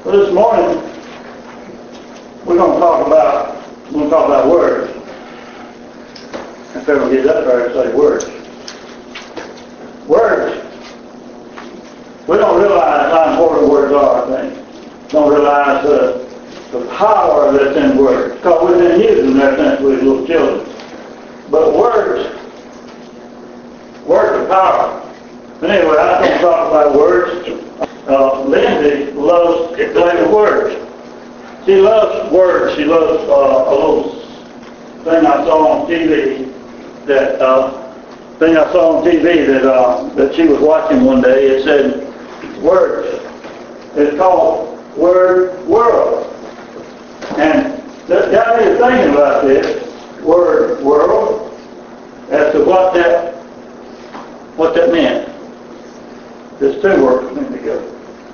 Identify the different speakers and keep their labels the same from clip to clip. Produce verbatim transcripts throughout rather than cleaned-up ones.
Speaker 1: Well, this morning we're going to talk about we're going to talk about words. If everyone gets up there and say words. Words. We don't realize how important words are, I think. Don't realize the, the power that's in words. Because we've been using them ever since we were little children. But words, words are power. But anyway, I'm going to talk about words. Uh, Lindsay loves to play with words. She loves words. She loves uh, a little thing I saw on T V that uh, thing I saw on T V that uh, that she was watching one day. It said words. It's called Word World, and that got me thinking about this word world as to what that what that meant. There's two words coming together.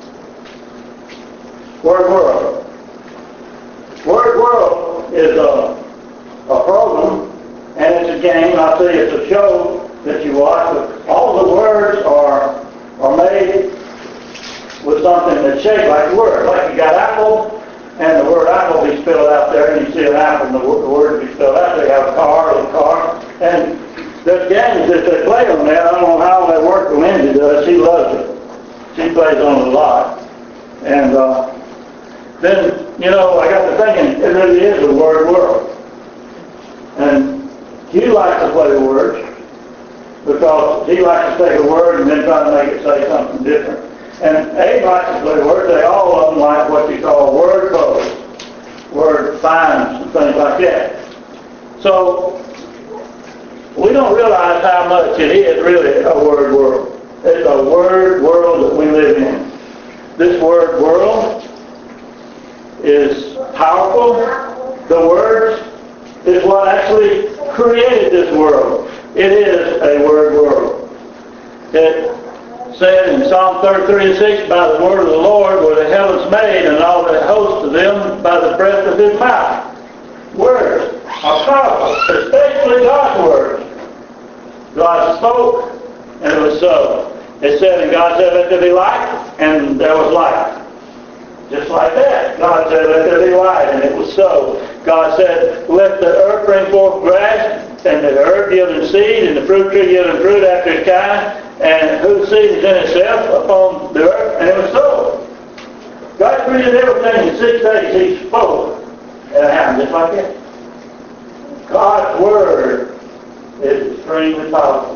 Speaker 1: Word World. Word World is a, a program, and it's a game. I say it's a show that you watch. But all the words are are made with something that's shaped like a word. Like you got apple, and the word apple be spelled out there, and you see an apple, and the, the word be spelled out there. You have a car, a car, and there's games that they play on there. I don't know how they work. Lindsay does. She loves it. She plays on it a lot. And uh, then, you know, I got to thinking, it really is a word world. And he likes to play words because he likes to take a word and then try to make it say something different. And Abe likes to play words. They all of them like what you call word puzzles, word finds, and things like that. So we don't realize how much it is really a word world. It's a word world that we live in. This word world is powerful. The words is what actually created this world. It is a word world. It said in Psalm thirty-three and six, by the word of the Lord were the heavens made, and all that host of them by the breath of his mouth. Words are powerful, especially God's words. God spoke, and it was so. It said, and God said, let there be light, and there was light. Just like that. God said, let there be light, and it was so. God said, let the earth bring forth grass, and the herb yielding seed, and the fruit tree yielding fruit after its kind, and whose seed is in itself upon the earth, and it was so. God created everything in six days. He spoke, and it happened just like that. God's word is extremely powerful.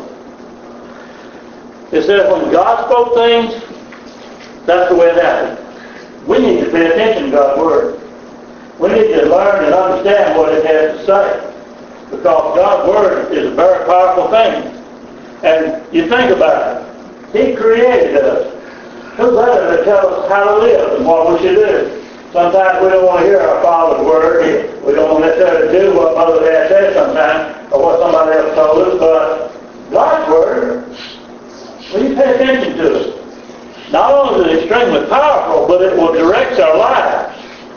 Speaker 1: It says when God spoke things, that's the way it happened. We need to pay attention to God's word. We need to learn and understand what it has to say. Because God's word is a very powerful thing. And you think about it. He created us. Who's better to tell us how to live and what we should do? Sometimes we don't want to hear our Father's word. We don't want to necessarily do what Mother and Dad said sometimes or what somebody else told us. But God's word, we need to pay attention to it. Not only is it extremely powerful, but it will direct our lives.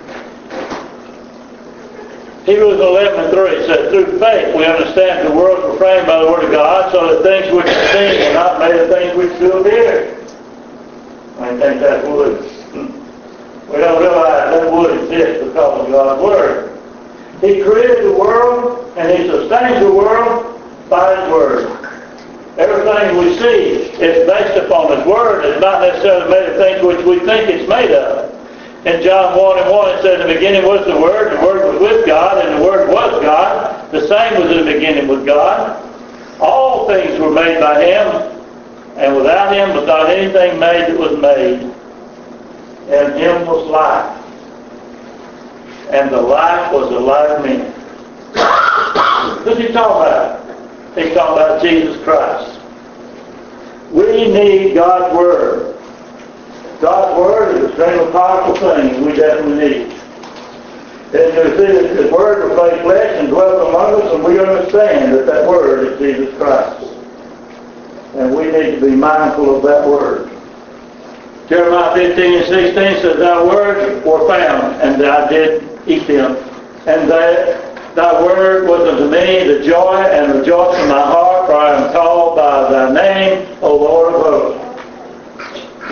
Speaker 1: Hebrews eleven and three says, through faith we understand the worlds were framed by the word of God, so that things which are seen were not made of things which do appear. I think that's wood. We don't realize that wood exists because of God's word. He created the world, and he sustains the world by his word. Everything we see is based upon his word. It's not necessarily made of things which we think it's made of. In John one and one it says, in the beginning was the Word, the Word was with God, and the Word was God. The same was in the beginning with God. All things were made by him, and without him was not anything made that was made. In him was life, and the life was the light of men. Who's he talking about? He's talking about Jesus Christ. We need God's Word. God's Word is a extremely powerful thing, and we definitely need it. And you see that His Word was made flesh and dwelt among us, and we understand that that Word is Jesus Christ. And we need to be mindful of that Word. Jeremiah fifteen and sixteen says, thy words were found, and I did eat them. And thy, thy word was unto me the joy and the joy of my heart, for I am called by thy name, O Lord of hosts.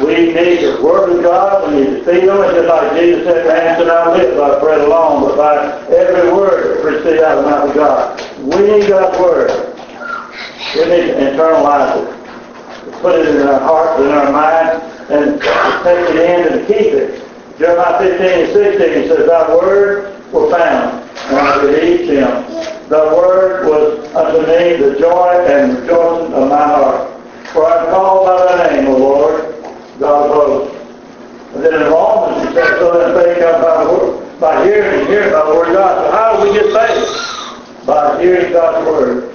Speaker 1: We need the Word of God. We need to feed on it, just like Jesus said, man should not live by bread alone, but by every word that proceeds out of the mouth of God. We need God's Word. We need to internalize it, to put it in our hearts and in our minds, and take it in and keep it. Jeremiah fifteen and sixteen says, Thy Word were found, and I believed Him. Thy Word was unto me the joy and rejoicing of my heart. For I am called by Thy name, O Lord, God of hosts. And then in Romans, he says, so that faith comes by the Word, by hearing and hearing by the Word of God. So how do we get faith? By hearing God's Word.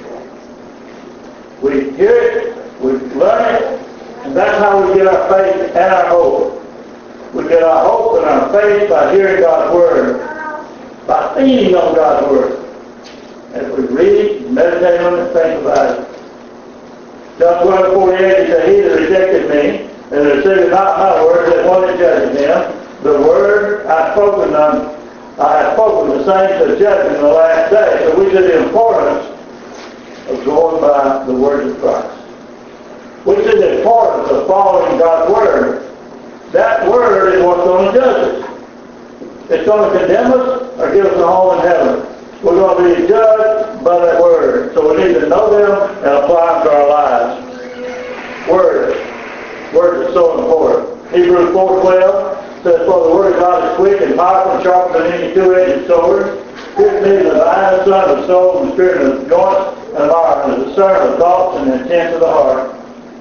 Speaker 1: We hear it, we learn it, and that's how we get our faith and our hope. We get our hope and our faith by hearing God's Word, by feeding on God's Word. As we read, meditate on it, and think about it. John twelve forty-eight, he said, He that rejected me, and received not my word, that one that judged him, the word I have spoken unto, I have spoken the same to judge in the last day. So we see the importance of going by the word of Christ. We see the importance of following God's Word. That Word is what's going to judge us. It's going to condemn us or give us a home in heaven. We're going to be judged by that Word. So we need to know them and apply them to our lives. Word. Word is so important. Hebrews four twelve says, For the Word of God is quick and powerful and sharper than any two-edged sword, piercing the dividing asunder of the soul and the spirit and the joints and marrow, and the discern of thoughts and the intents of the heart.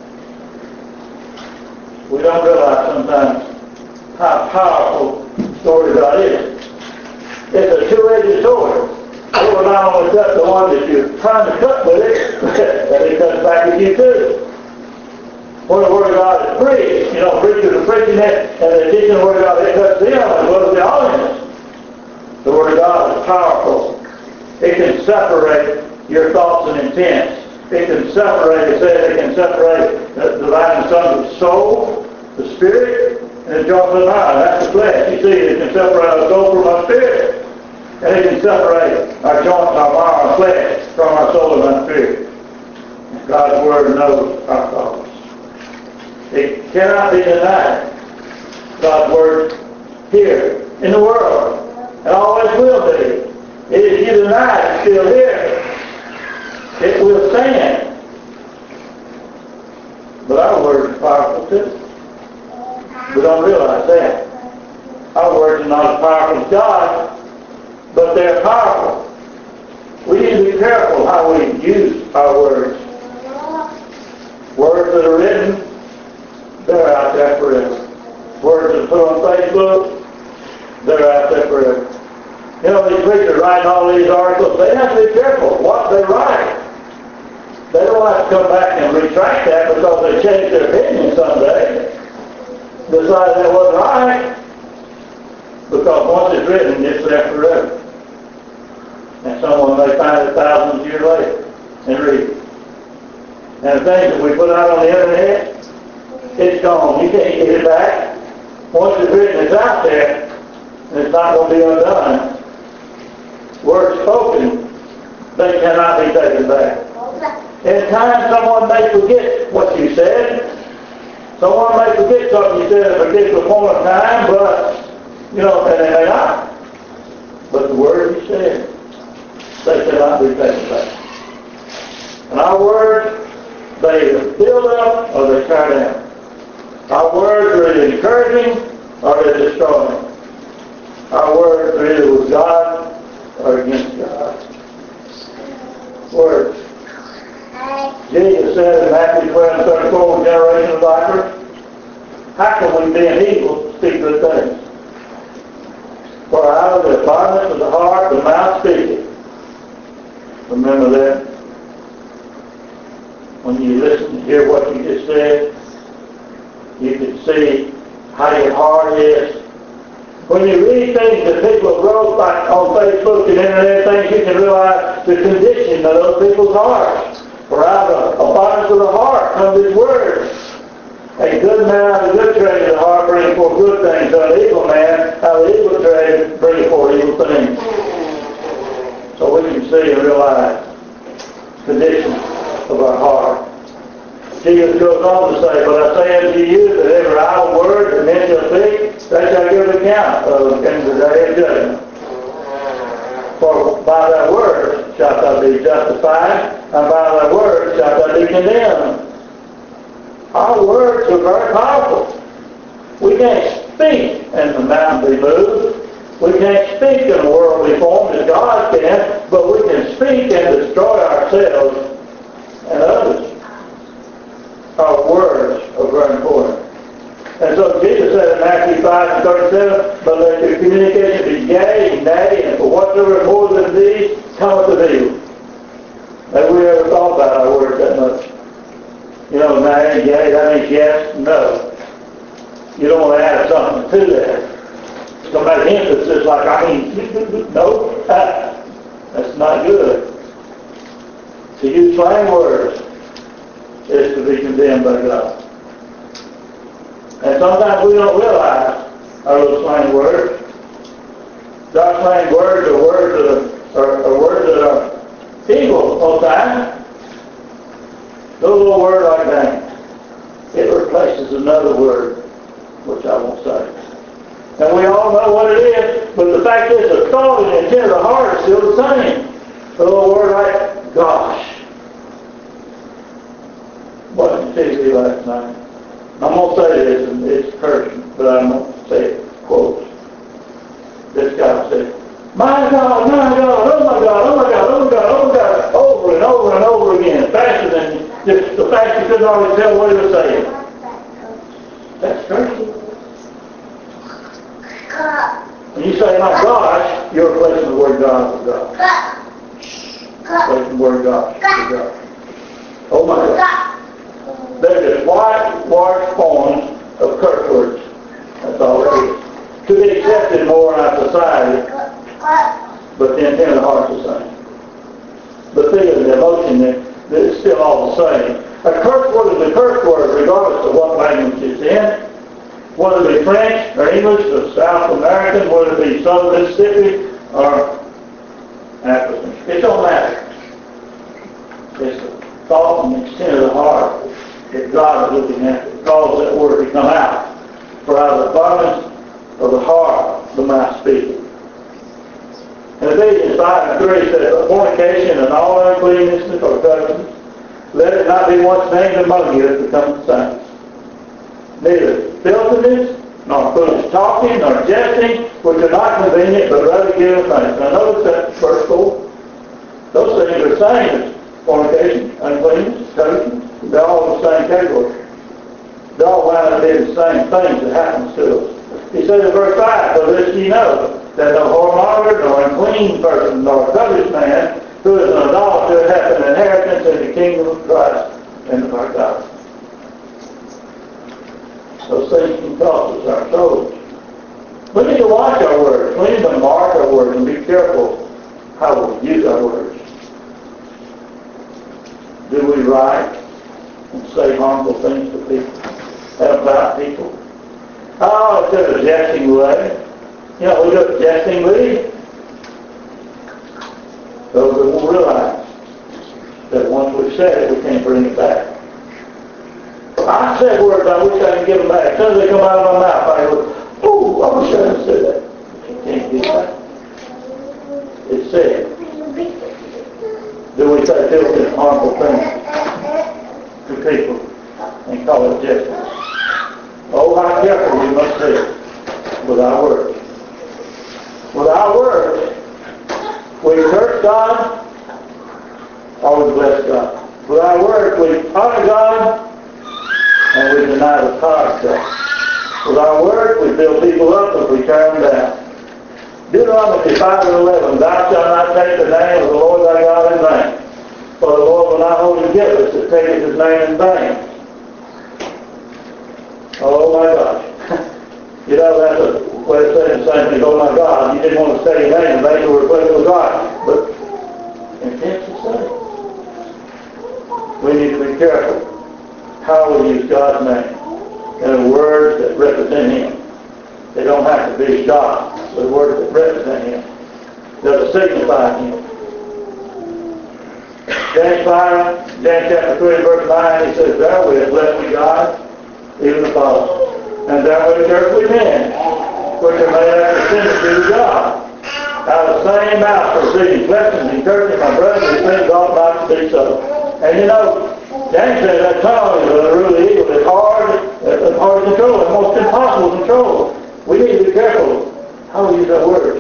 Speaker 1: We don't realize sometimes how powerful the Word of God is. It's a two-edged sword. It will not only cut the one that you're trying to cut with it, but it cuts back at you too. When the Word of God is preached, you know, preachers are preaching it, and they're teaching the Word of God, it cuts them as well as the audience. The Word of God is powerful. It can separate your thoughts and intents. It can separate, it says it can separate the dividing sons of the soul, the spirit, and the joints of the mind. That's the flesh. You see, it can separate our soul from our spirit. And it can separate our joints, our mind, our flesh from our soul and our spirit. God's Word knows our thoughts. It cannot be denied. God's Word here in the world, and always will be. If you deny it, it's still here. It will stand. But our Word is powerful too. We don't realize that. Our words are not as powerful as God, but they're powerful. We need to be careful how we use our words. Words that are written, they're out there forever. Words that are put on Facebook, they're out there forever. You know, these preachers writing all these articles, they have to be careful what they write. They don't have to come back and retract that because they changed their opinion someday. Decide that wasn't right. Because once it's written, it's there forever. And someone may find it thousands of years later and read it. And the things that we put out on the internet, it's gone. You can't get it back. Once it's written, it's out there, and it's not going to be undone. Words spoken, they cannot be taken back. In time, someone may forget what you said. Someone may forget something you said at a particular point of time, but, you know, and they may not. But the words you said, they cannot be taken back. And our words, they either build up or they tear down. Our words are either encouraging or they're destroying. Our words are either with God or against God. Words. Jesus said in Matthew twelve thirty-four, generation of vipers, how can we being evil speak good things? For out of the abundance of the heart the mouth speaketh. Remember that? When you listen to hear what you just said, you can see how your heart is. When you read things that people wrote like on Facebook and internet things, you can realize the condition of those people's hearts. For out of the abundance of the heart comes His Word. A good man out of a good treasure of the heart brings forth good things. So an evil man out of the evil treasure brings forth evil things. So we can see and realize the condition of our heart. Jesus goes on to say, but I say unto you that every idle word that men shall speak, they shall give account of in the day of judgment. For by thy word shalt thou be justified, and by thy word shalt thou be condemned. Our words are very powerful. We can't speak and the mountain be moved. We can't speak in a world be formed as God can, but we can speak and destroy ourselves and others. Our words are very important. And so Jesus said in Matthew five and thirty-seven, but let your communication be yea, nay, and for whatsoever more than these cometh to thee. Have we ever thought about our words that much? You know, nay, yea, that means yes, no. You don't want to add something to that. It's going to make emphasis like, I mean, no, that, that's not good. To use slang words is to be condemned by God. And sometimes we don't realize our little slang words. God's slang words are words that are, are, are words that are evil all the time. No little word like that. It replaces another word, which I won't say. And we all know what it is, but the fact is the thought and intent of the heart is still the same. A little word like, gosh. Watching T V last night. I'm going to say this, and it's cursing, but I'm going to say it, quote. This guy said, my God, my God, oh my God, oh my God, oh my God, oh my God, over and over and over again, faster than just the fact you couldn't always tell what he was saying. That's cursing. When you say, my gosh, you're replacing the word God with God. Replacing the word God with God. Oh my God. They're just white-washed forms of curse words. That's all it is. To be accepted more in our society, but the intent of the heart is the same. The feeling, the emotion, it's still all the same. A curse word is a curse word regardless of what language it's in. Whether it be French or English or South American, whether it be Southern Mississippi or African. It don't matter. It's the thought and extent of the heart that God is looking at that cause that word to come out. For out of the abundance of the heart the mouth speaketh. In Ephesians five and three says, fornication and all uncleanness or covetousness, let it not be once named among you as becomes saints. Neither filthiness, nor foolish talking, nor jesting, which are not convenient, but rather give thanks. Now notice that verse four. Those things are same as fornication, uncleanness, covetousness. They're all in the same category. They all wind up being the same things that happens to us. He says in verse five, for this ye know, that no whoremonger, nor unclean person, nor covetous man, who is an idolater, hath an inheritance in the kingdom of Christ and of our God. Those things can cost us our souls. We need to watch our words. We need to mark our words and be careful how we use our words. Do we write and say harmful things to people, about people? Oh, it's in a jesting way. You know, we do it jestingly. Those that won't realize that once we've said it, we can't bring it back. I said words, I wish I could give them back. As soon as they come out of my mouth, I go, oh, I wish I had said that. You can't do that. It's said. Do we say filthy and harmful things to people and call it jesting? Oh, how careful we must be with our words. With our words, we curse God or we bless God. With our words, we honor God and we deny the power of God. With our words, we build people up and we tear them down. Deuteronomy five and eleven, thou shalt not take the name of the Lord thy God in vain, for the Lord will not hold you guiltless that taketh his name in vain. Oh my gosh. You know, that's a way of saying the same thing, oh my God. You didn't want to say your name in vain to replace with God. But intent's the same. We need to be careful how we use God's name and the words that represent him. They don't have to be God, but the words that represent him, that signify him. James five, James chapter three, verse nine, he says, therewith bless we God, even the Father. And therewith earthly men, which are made after similitude of God. Out of the same mouth proceeding blessings and curses, my brothers, these things ought not to be so. And you know, James says that tongue is a really evil. It's hard, it's hard to control. It's almost impossible to control. We need to be careful how we use our words.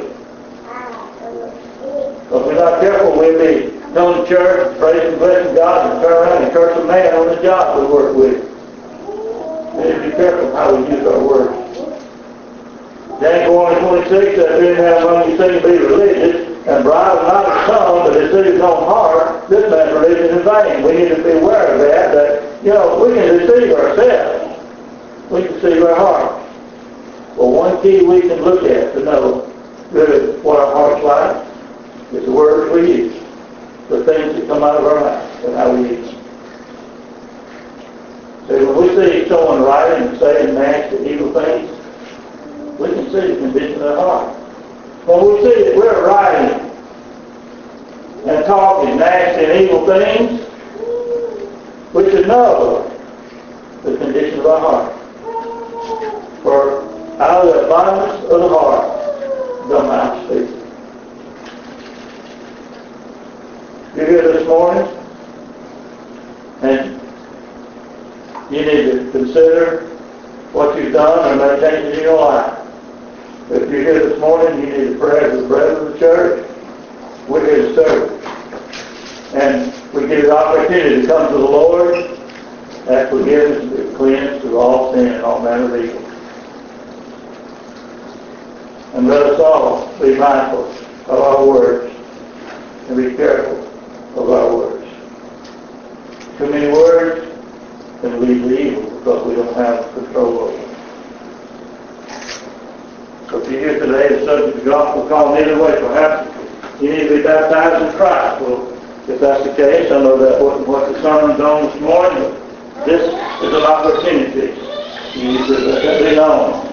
Speaker 1: If we're not careful, we'll be going to church, praising, blessing God, and turn around and curse a man on the job we work with. We need to be careful how we use our words. James one and twenty-six says, "If any man among you seem to be religious, and bridle not his tongue, but deceive his own heart, this man's religion is vain." We need to be aware of that, that, you know, we can deceive ourselves. We can deceive our heart. Well, one key we can look at to know really what our heart's like is the words we use, the things that come out of our mouth, and how we use them. See, when we see someone writing and saying nasty, evil things, we can see the condition of the heart. When we see that we're writing and talking nasty and evil things, we should know the condition of our heart. For out of the abundance of the heart, the mouth speaks. You're here this morning, and you need to consider what you've done and make changes in your life. If you're here this morning, you need to pray as the brethren of the church. We're here to serve. And we give you the opportunity to come to the Lord, ask forgiveness, and be cleansed of all sin and all manner of evil. And let us all be mindful of our words and be careful of our words. Too many words can lead to evil because we don't have control over them. So if you're here today, the subject of the gospel called either way, perhaps you need to be baptized in Christ. Well, if that's the case, I know that wasn't what the sermon's on this morning, but this is an opportunity. You need to let that be known.